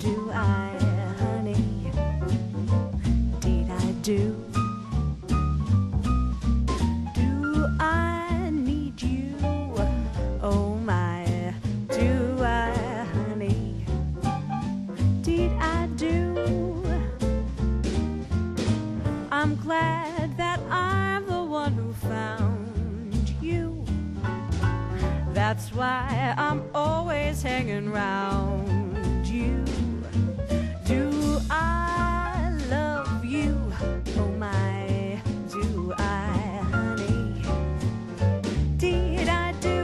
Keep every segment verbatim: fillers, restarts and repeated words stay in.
do I, honey? Did I do? Do I need you? Oh my, do I, honey? Did I do? I'm glad that I'm the one who found you. That's why I'm always hanging round you. Do I love you? Oh my, do I, honey? Did I do?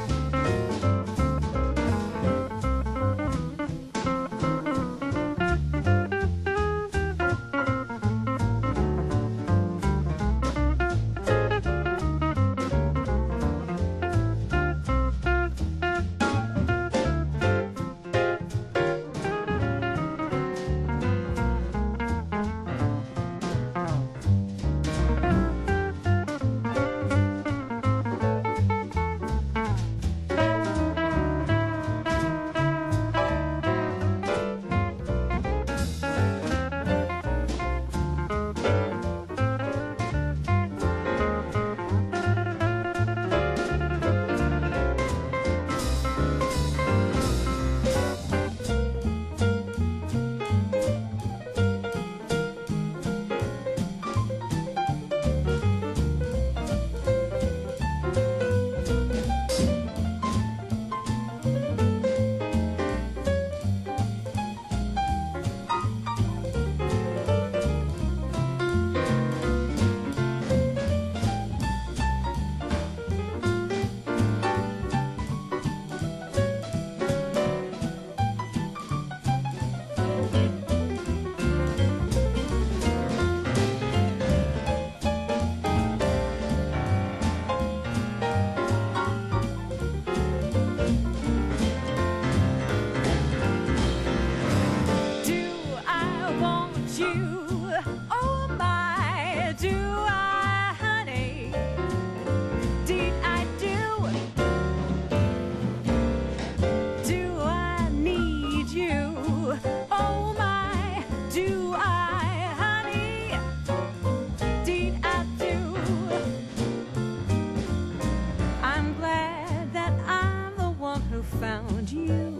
Found you.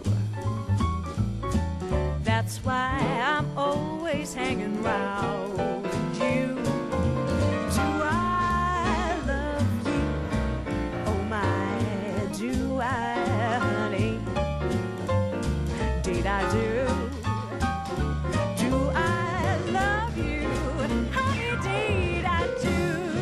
That's why I'm always hanging round you. Do I love you? Oh my, do I, honey? Did I do? Do I love you? Honey, did I do?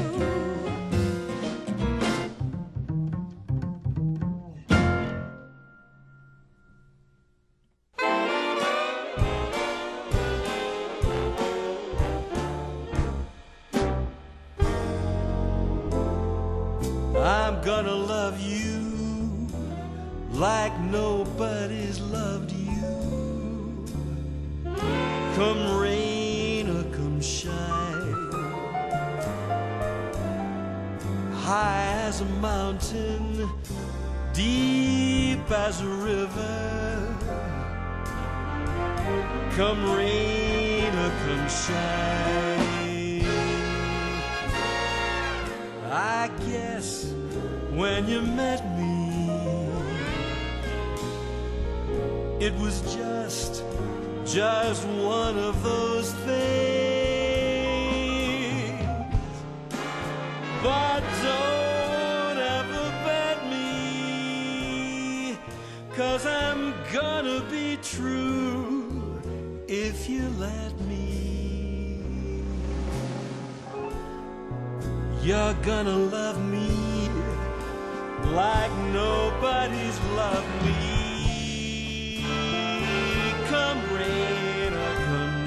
I'm gonna love you like nobody's loved you. Come rain or come shine, high as a mountain, deep as a river. Come rain or come shine. I guess when you met me, it was just, just one of those things. But don't ever bet me, 'cause I'm gonna be true if you let me. You're gonna love me like nobody's loved me. Come rain or come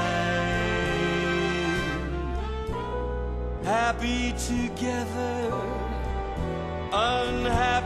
shine, happy together, unhappy